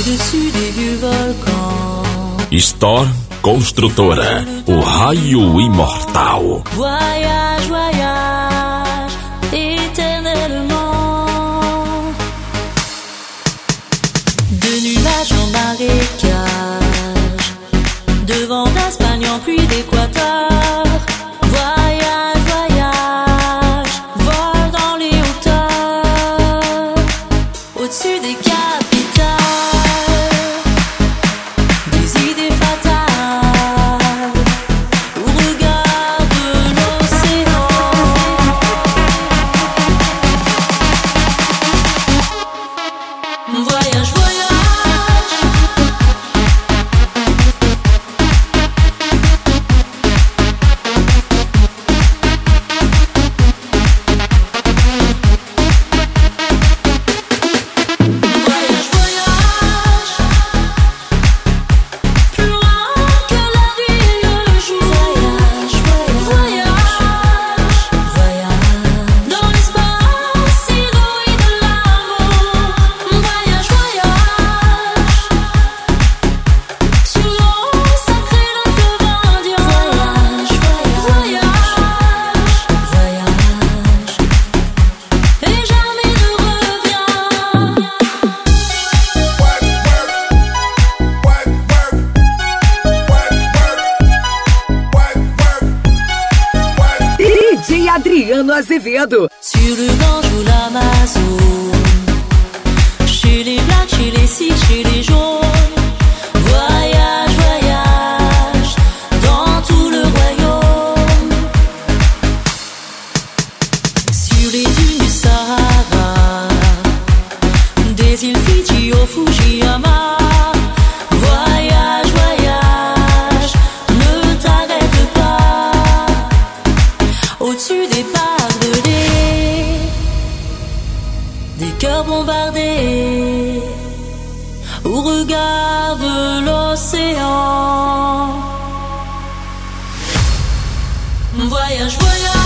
au-dessus des vieux volcans. Store Construtora, o raio imortal. Voyage, voyage, éternellement. De nuages en marécage, de vent d'Espagne en pluie d'Équateur. Voyage, voyage, vol dans les hauteurs, au-dessus des capitales, des idées fatales, au regard de l'océan. Voyage, voyage, voyage, voyage, plus loin que la nuit et le jour. Voyage, voyage, voyage, dans l'espace inouï de l'amour. Voyage, voyage, sur l'eau sacrée d'un fleuve indien. Voyage, voyage, voyage, et jamais ne revient. DJ Adriano Azevedo. Sur le Gange ou l'Amazone, chez les blacks, chez les sikhs, chez les jaunes. Voyage, voyage, dans tout le royaume. Sur les dunes du Sahara, des îles Fidji au Fujiyama. Voyage, voyage, ne t'arrête pas. Au-dessus des barbelés, des cœurs bombardés, au regard de l'océan. Voyage, voyage.